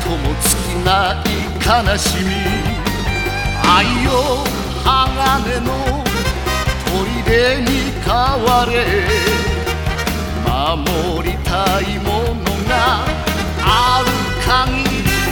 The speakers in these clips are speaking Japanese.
も尽きない悲しみ、愛よ鋼の砦に変われ、守りたいものがある限り。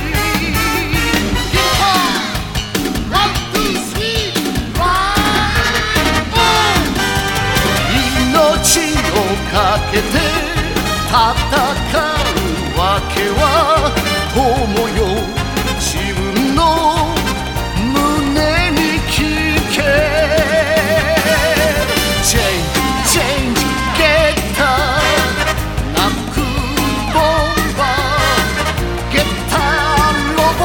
命をかけて戦うわけは友よ、自分の胸に聞け。Change get up 泣くボンバー Get up ロボ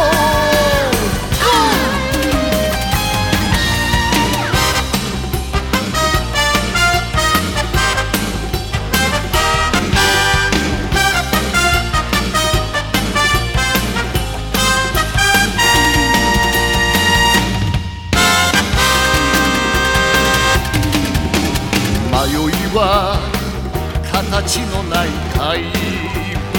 迷いは形のない怪物、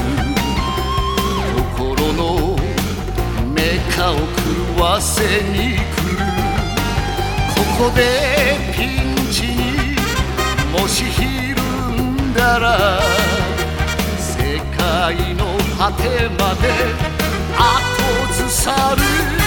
心のメカを狂わせに来る。ここでピンチにもしひるんだら、世界の果てまで後ずさる。